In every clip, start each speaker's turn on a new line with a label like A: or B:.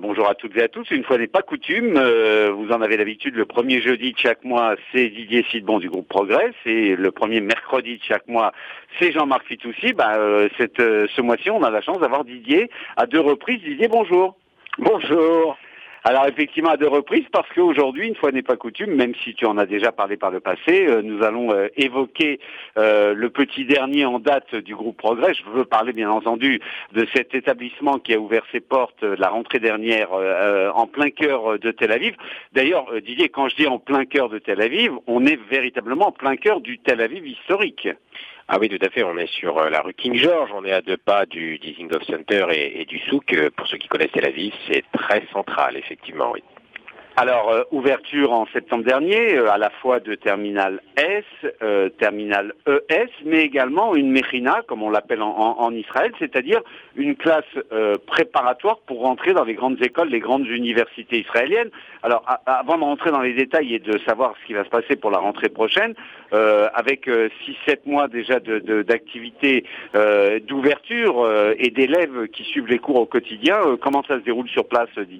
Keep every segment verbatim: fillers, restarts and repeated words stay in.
A: bonjour à toutes et à tous. Une fois n'est pas coutume, euh, vous en avez l'habitude, le premier jeudi de chaque mois, c'est Didier Sidbon du groupe Progress, et le premier mercredi de chaque mois, c'est Jean-Marc Fitoussi. Bah, euh, cette, euh, ce mois-ci, on a la chance d'avoir Didier à deux reprises. Didier, bonjour.
B: Bonjour.
A: Alors effectivement à deux reprises parce qu'aujourd'hui, une fois n'est pas coutume, même si tu en as déjà parlé par le passé, euh, nous allons euh, évoquer euh, le petit dernier en date du groupe Progrès. Je veux parler bien entendu de cet établissement qui a ouvert ses portes euh, la rentrée dernière euh, en plein cœur de Tel Aviv. D'ailleurs, euh, Didier, quand je dis en plein cœur de Tel Aviv, on est véritablement en plein cœur du Tel Aviv historique.
B: Ah oui, tout à fait. On est sur euh, la rue King George. On est à deux pas du Dizengoff Center et, et du souk. Euh, pour ceux qui connaissent Tel Aviv, c'est très central, effectivement, oui.
A: Alors, euh, ouverture en septembre dernier, euh, à la fois de Terminal S, euh, Terminal E S, mais également une Mechina, comme on l'appelle en, en, en Israël, c'est-à-dire une classe euh, préparatoire pour rentrer dans les grandes écoles, les grandes universités israéliennes. Alors, a, avant de rentrer dans les détails et de savoir ce qui va se passer pour la rentrée prochaine, euh, avec euh, six sept mois déjà de, de, d'activité, euh, d'ouverture euh, et d'élèves qui suivent les cours au quotidien, euh, comment ça se déroule sur place, Didier ?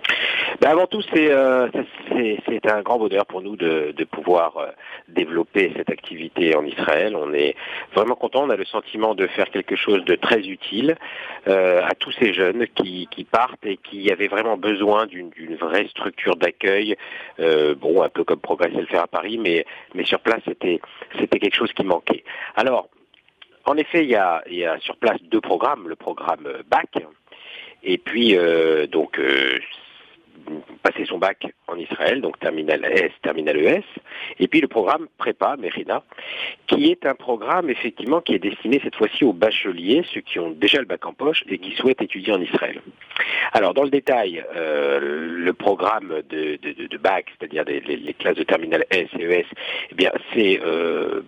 B: Ben avant tout, c'est, euh, c'est, c'est un grand bonheur pour nous de, de pouvoir euh, développer cette activité en Israël. On est vraiment content. On a le sentiment de faire quelque chose de très utile euh, à tous ces jeunes qui, qui partent et qui avaient vraiment besoin d'une, d'une vraie structure d'accueil. Euh, bon, un peu comme Progress le faire à Paris, mais, mais sur place, c'était, c'était quelque chose qui manquait. Alors, en effet, il y a, il y a sur place deux programmes. Le programme bac et puis euh, donc euh, passer son bac en Israël, donc terminal S, terminal E S, et puis le programme prépa, Mechina, qui est un programme effectivement qui est destiné cette fois-ci aux bacheliers, ceux qui ont déjà le bac en poche et qui souhaitent étudier en Israël. Alors dans le détail, euh, le programme de, de, de, de bac, c'est-à-dire les, les classes de terminal S et E S, eh bien c'est euh,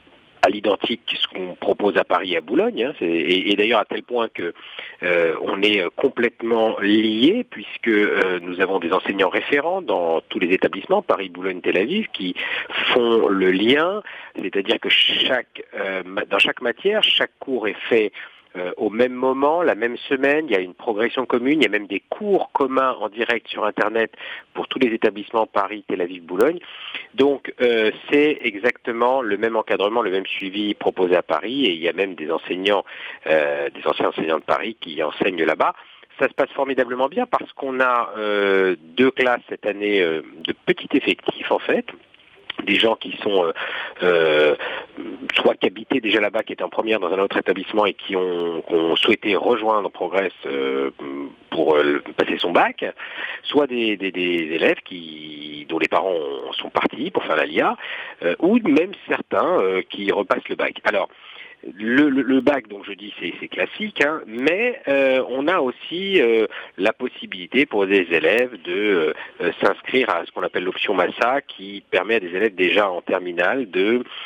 B: à l'identique ce qu'on propose à Paris et à Boulogne, hein, c'est, et, et d'ailleurs à tel point que euh, on est complètement liés puisque euh, nous avons des enseignants référents dans tous les établissements, Paris, Boulogne, Tel Aviv, qui font le lien, c'est-à-dire que chaque euh, dans chaque matière, chaque cours est fait Euh, au même moment, la même semaine, il y a une progression commune, il y a même des cours communs en direct sur Internet pour tous les établissements Paris, Tel Aviv, Boulogne. Donc euh, c'est exactement le même encadrement, le même suivi proposé à Paris et il y a même des enseignants, euh, des anciens enseignants de Paris qui enseignent là-bas. Ça se passe formidablement bien parce qu'on a euh, deux classes cette année euh, de petit effectif en fait. Des gens qui sont euh, euh, soit qui habitaient déjà là-bas, qui étaient en première dans un autre établissement et qui ont, qui ont souhaité rejoindre Progress euh, pour euh, passer son bac, soit des, des, des élèves qui, dont les parents sont partis pour faire la L I A, euh, ou même certains euh, qui repassent le bac. Alors, Le, le, le bac, donc je dis, c'est, c'est classique, hein, mais euh, on a aussi euh, la possibilité pour des élèves de euh, s'inscrire à ce qu'on appelle l'option Massa, qui permet à des élèves déjà en terminale de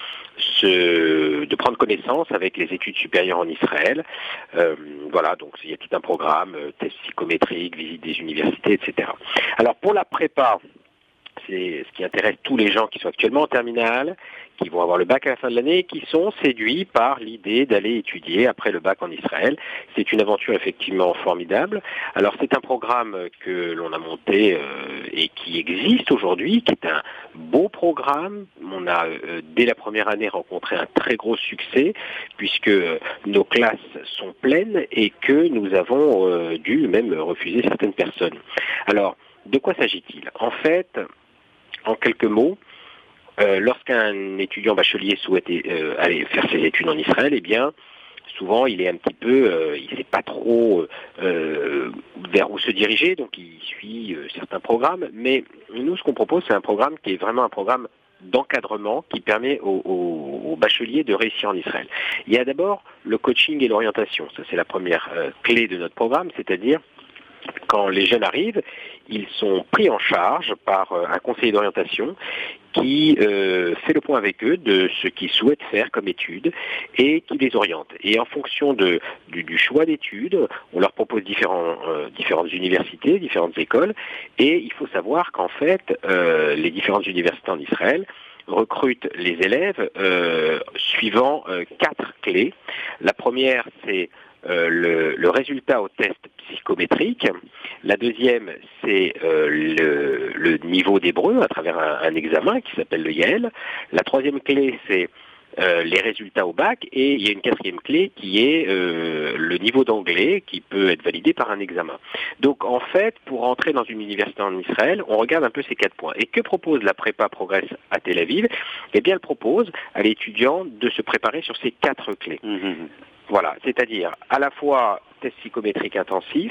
B: se, de prendre connaissance avec les études supérieures en Israël. Euh, voilà, donc il y a tout un programme, euh, test psychométrique, visite des universités, et cetera. Alors pour la prépa, c'est ce qui intéresse tous les gens qui sont actuellement en terminale, qui vont avoir le bac à la fin de l'année et qui sont séduits par l'idée d'aller étudier après le bac en Israël. C'est une aventure effectivement formidable. Alors c'est un programme que l'on a monté euh, et qui existe aujourd'hui, qui est un beau programme. On a euh, dès la première année rencontré un très gros succès puisque euh, nos classes sont pleines et que nous avons euh, dû même refuser certaines personnes. Alors, de quoi s'agit-il ? En fait, en quelques mots, euh, lorsqu'un étudiant bachelier souhaite euh, aller faire ses études en Israël, eh bien, souvent il est un petit peu, euh, il ne sait pas trop euh, vers où se diriger, donc il suit euh, certains programmes. Mais nous, ce qu'on propose, c'est un programme qui est vraiment un programme d'encadrement qui permet aux, aux, aux bacheliers de réussir en Israël. Il y a d'abord le coaching et l'orientation. Ça, c'est la première euh, clé de notre programme, c'est-à-dire quand les jeunes arrivent, ils sont pris en charge par un conseiller d'orientation qui euh, fait le point avec eux de ce qu'ils souhaitent faire comme études et qui les oriente. Et en fonction de, du, du choix d'études, on leur propose différents, euh, différentes universités, différentes écoles, et il faut savoir qu'en fait, euh, les différentes universités en Israël recrutent les élèves euh, suivant euh, quatre clés. La première, c'est euh, le, le résultat au test psychométrique. La deuxième, c'est euh, le, le niveau d'hébreu à travers un, un examen qui s'appelle le Yael. La troisième clé, c'est Euh, les résultats au bac, et il y a une quatrième clé qui est euh, le niveau d'anglais qui peut être validé par un examen. Donc en fait, pour entrer dans une université en Israël, on regarde un peu ces quatre points. Et que propose la prépa Progress à Tel Aviv? Eh bien, elle propose à l'étudiant de se préparer sur ces quatre clés. Mmh. Voilà, c'est-à-dire à la fois test psychométrique intensif,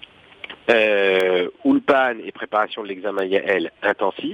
B: euh, Ulpan et préparation de l'examen Yael intensif,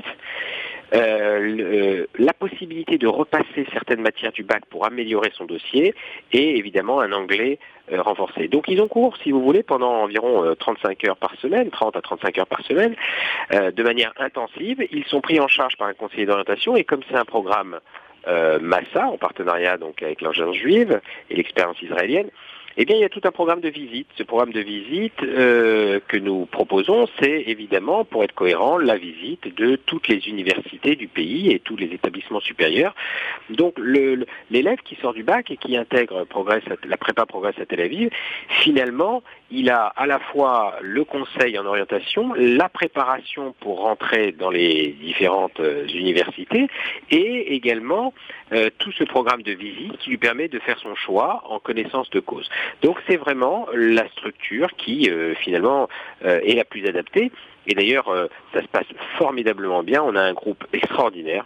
B: Euh, le, la possibilité de repasser certaines matières du bac pour améliorer son dossier, et évidemment un anglais euh, renforcé. Donc ils ont cours, si vous voulez, pendant environ euh, trente-cinq heures par semaine, trente à trente-cinq heures par semaine, euh, de manière intensive. Ils sont pris en charge par un conseiller d'orientation, et comme c'est un programme euh, Massa, en partenariat donc avec l'Agence juive et l'expérience israélienne, eh bien, il y a tout un programme de visite. Ce programme de visite euh, que nous proposons, c'est évidemment, pour être cohérent, la visite de toutes les universités du pays et tous les établissements supérieurs. Donc, le, l'élève qui sort du bac et qui intègre Progress, la prépa Progress à Tel Aviv, finalement, il a à la fois le conseil en orientation, la préparation pour rentrer dans les différentes euh, universités, et également euh, tout ce programme de visite qui lui permet de faire son choix en connaissance de cause. Donc c'est vraiment la structure qui euh, finalement euh, est la plus adaptée. Et d'ailleurs, euh, ça se passe formidablement bien. On a un groupe extraordinaire,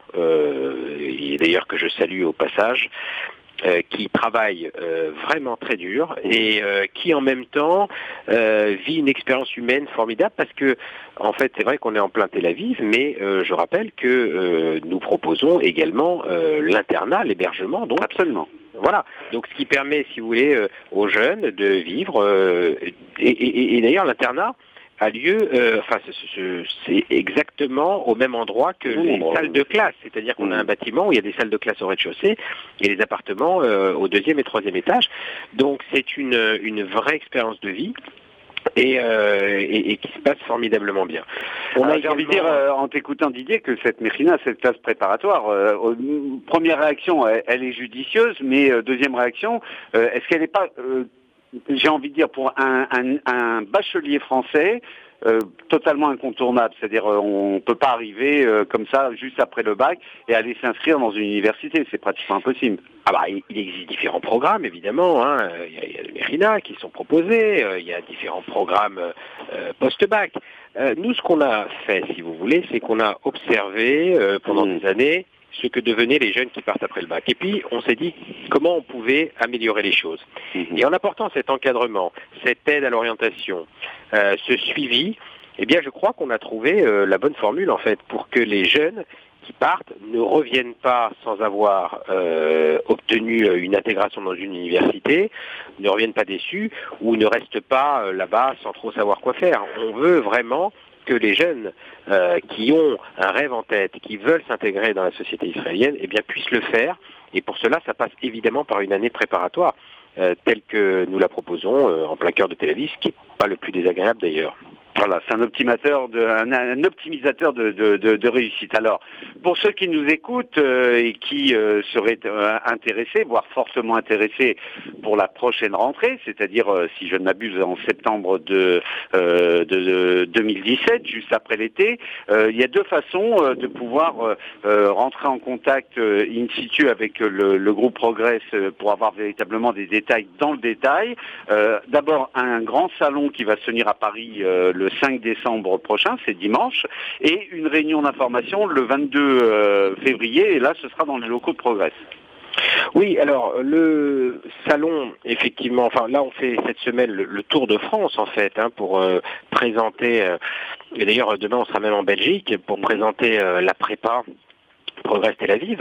B: euh, et d'ailleurs que je salue au passage, Euh, qui travaille euh, vraiment très dur, et euh, qui en même temps euh, vit une expérience humaine formidable, parce que en fait c'est vrai qu'on est en plein Tel Aviv, mais euh, je rappelle que euh, nous proposons également euh, l'internat, l'hébergement. Donc absolument. Voilà. Donc ce qui permet, si vous voulez, euh, aux jeunes de vivre, euh, et, et, et d'ailleurs l'internat a lieu, euh, enfin c'est exactement au même endroit que les mmh, salles de classe, c'est-à-dire qu'on mmh. a un bâtiment où il y a des salles de classe au rez-de-chaussée et les appartements euh, au deuxième et troisième étage. Donc c'est une, une vraie expérience de vie. Et, euh, et, et qui se passe formidablement bien.
A: On a, j'ai envie de dire, euh, en t'écoutant Didier, que cette Mechina, cette classe préparatoire, euh, première réaction, elle, elle est judicieuse, mais euh, deuxième réaction, euh, est-ce qu'elle n'est pas, euh, j'ai envie de dire, pour un, un, un bachelier français, Euh, totalement incontournable, c'est-à-dire euh, on ne peut pas arriver euh, comme ça juste après le bac et aller s'inscrire dans une université, c'est pratiquement impossible.
B: Ah bah il existe différents programmes évidemment, hein. il, y a, il y a le Mechina qui sont proposés, euh, il y a différents programmes euh, post-bac. Euh, nous ce qu'on a fait, si vous voulez, c'est qu'on a observé euh, pendant mmh. des années ce que devenaient les jeunes qui partent après le bac. Et puis, on s'est dit comment on pouvait améliorer les choses. Mmh. Et en apportant cet encadrement, cette aide à l'orientation, euh, ce suivi, eh bien, je crois qu'on a trouvé euh, la bonne formule, en fait, pour que les jeunes qui partent ne reviennent pas sans avoir euh, obtenu une intégration dans une université, ne reviennent pas déçus, ou ne restent pas euh, là-bas sans trop savoir quoi faire. On veut vraiment que les jeunes euh, qui ont un rêve en tête, qui veulent s'intégrer dans la société israélienne, eh bien, puissent le faire. Et pour cela, ça passe évidemment par une année préparatoire, euh, telle que nous la proposons euh, en plein cœur de Tel Aviv, ce qui n'est pas le plus désagréable d'ailleurs.
A: Voilà, c'est un optimateur, de, un, un optimisateur de, de, de, de réussite. Alors, pour ceux qui nous écoutent euh, et qui euh, seraient euh, intéressés, voire fortement intéressés pour la prochaine rentrée, c'est-à-dire, euh, si je ne m'abuse, en septembre de, euh, de, de deux mille dix-sept, juste après l'été, euh, il y a deux façons euh, de pouvoir euh, euh, rentrer en contact euh, in situ avec le, le groupe Progress euh, pour avoir véritablement des détails dans le détail. Euh, d'abord, un grand salon qui va se tenir à Paris euh, le cinq décembre prochain, c'est dimanche, et une réunion d'information le vingt-deux février, et là ce sera dans les locaux de Progress.
B: Oui, alors le salon, effectivement, enfin là on fait cette semaine le, le tour de France en fait, hein, pour euh, présenter, euh, et d'ailleurs demain on sera même en Belgique, pour présenter euh, la prépa Progress Tel Aviv,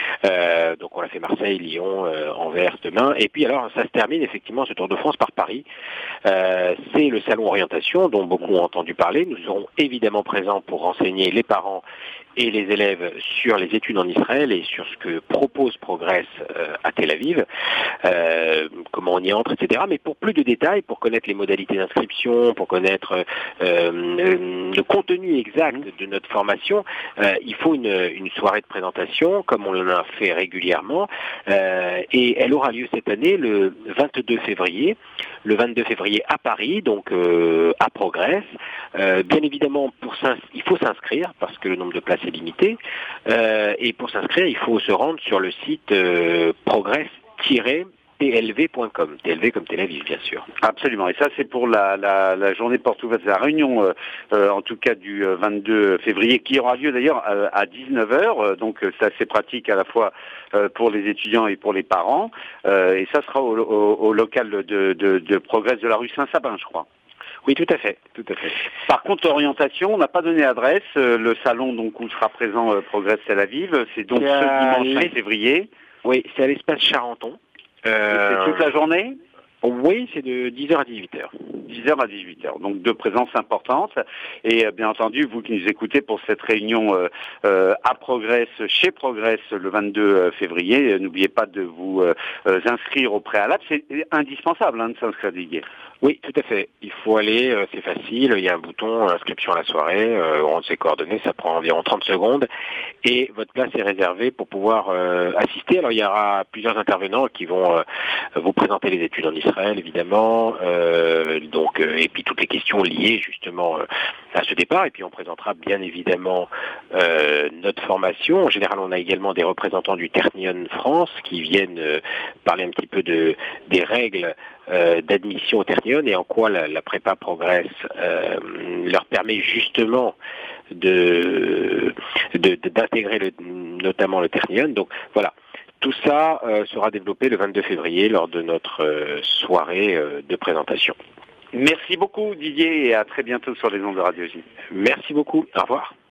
B: euh, donc on a fait Marseille, Lyon, euh, Anvers demain, et puis alors ça se termine effectivement ce Tour de France par Paris. Euh, c'est le salon orientation dont beaucoup ont entendu parler. Nous serons évidemment présents pour renseigner les parents et les élèves sur les études en Israël et sur ce que propose Progress euh, à Tel Aviv, euh, comment on y entre, et cetera. Mais pour plus de détails, pour connaître les modalités d'inscription, pour connaître euh, euh, le contenu exact de notre formation, euh, il faut une, une soirée de présentation, comme on en a fait régulièrement, euh, et elle aura lieu cette année le vingt-deux février, le vingt-deux février à Paris, donc euh, à Progress. Euh, bien évidemment, pour il faut s'inscrire parce que le nombre de places est limité, euh, et pour s'inscrire, il faut se rendre sur le site euh, progress tiret T L V point com, T L V comme Tel Aviv, bien sûr.
A: Absolument, et ça c'est pour la, la, la journée porte ouverte, la réunion euh, euh, en tout cas du euh, vingt-deux février, qui aura lieu d'ailleurs euh, à dix-neuf heures, euh, donc euh, c'est assez pratique à la fois euh, pour les étudiants et pour les parents, euh, et ça sera au, au, au local de, de, de Progress de la rue Saint-Sabin, je crois.
B: Oui, tout à fait, tout à fait.
A: Par contre, l'orientation, on n'a pas donné adresse. Euh, le salon donc où sera présent euh, Progress Tel Aviv, c'est donc ce dimanche cinq février.
B: Oui, c'est à l'espace Charenton.
A: Euh... C'est toute la journée ?
B: Oui, c'est de dix heures à dix-huit heures.
A: dix heures à dix-huit heures, donc deux présences importantes. Et euh, bien entendu, vous qui nous écoutez pour cette réunion euh, euh, à Progress, chez Progress, le vingt-deux février, euh, n'oubliez pas de vous euh, euh, inscrire au préalable. C'est indispensable hein, de s'inscrire, Didier.
B: Oui, tout à fait. Il faut aller, euh, c'est facile, il y a un bouton inscription à la soirée, euh, on rentre ses coordonnées, ça prend environ trente secondes, et votre place est réservée pour pouvoir euh, assister. Alors il y aura plusieurs intervenants qui vont euh, vous présenter les études en Israël, évidemment, euh, donc euh, et puis toutes les questions liées justement euh, à ce départ, et puis on présentera bien évidemment euh, notre formation. En général, on a également des représentants du Ternion France qui viennent euh, parler un petit peu de des règles Euh, d'admission au Ternion et en quoi la, la prépa Progress euh, leur permet justement de d'intégrer de, notamment le Ternion. Donc voilà, tout ça euh, sera développé le vingt-deux février lors de notre euh, soirée euh, de présentation.
A: Merci beaucoup Didier et à très bientôt sur les ondes de Radio J.
B: Merci beaucoup, au revoir.